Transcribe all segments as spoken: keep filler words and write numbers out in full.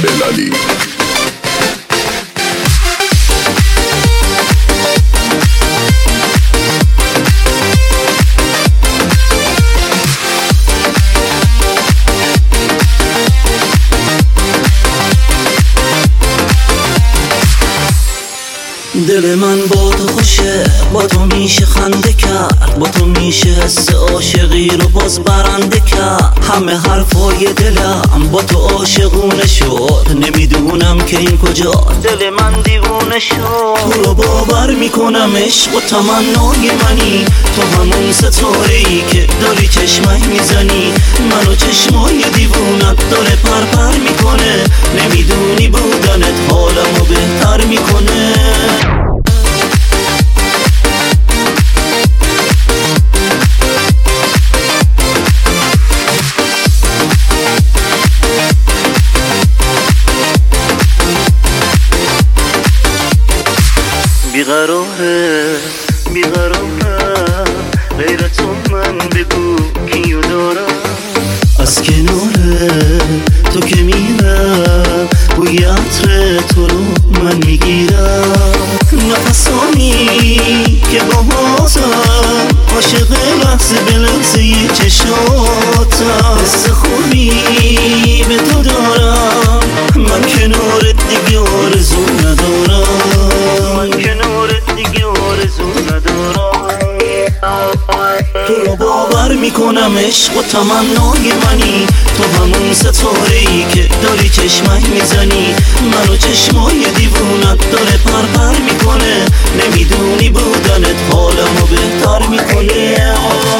بلالی. دل من با تو خوشه، با تو میشه خنده کرد، با تو میشه حس عاشقی رو باز برنده کرد. همه حرفای دلم با تو عاشقونه شد، نمیدونم که این کجا دل من دیوونه شد. تو رو باور میکنم عشق و تمنای منی، تو همون ستاره ای که داری چشمک میزنی. منو چشمای دیوونت داره پر پر میکنه، نمیدونی بودنت حالمو بهتر میکنه. بیقراره بیقراره غیر تو من بگو کیو دارم. از کنار تو که میرم بوی عطر تو رو من میگیرم. نفسانی که با بازم عاشق لحظه به لحظه چشاتم. حس خوبی به تو دارم، من کنارت دیگه آرزو ندارم. من کنارت دیگه آرزو ندارم. تو رو باور میکنم عشق و تمنای منی، تو همون ستاره ای که داری چشمک میزنی. منو چشمای دیوونت داره پر پر میکنه، نمیدونی بودنت حالمو بهتر میکنه.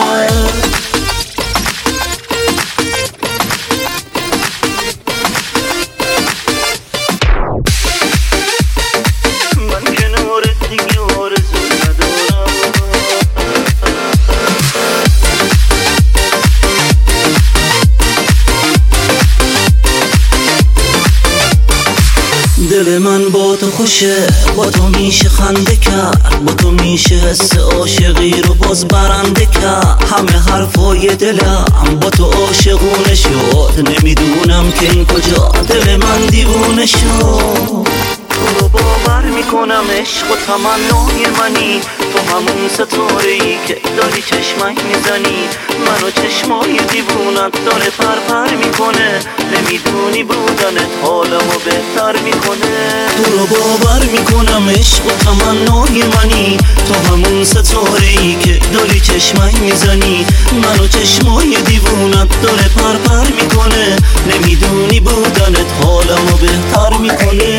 دل من با تو خوشه، با تو میشه خنده کرد، با تو میشه حس عاشقی رو باز برنده کرد. همه حرفای دلم با تو عاشقونه شد، نمیدونم که این کجا دل من دیوونه شد. تو رو باور میکنم عشق و تمنای منی، تو همون ستاره ای که داری چشمک میزنی. منو چشمای دیوونت داره پر پر میکنه، نمیدونی بودنت حالمو بهتر میکنه. تو رو باور میکنم عشق و تمنای منی، تو همون ستاره ای که داری چشمک میزنی. منو چشمای دیوونت داره پر پر میکنه، نمیدونی بودنت حالمو بهتر میکنه.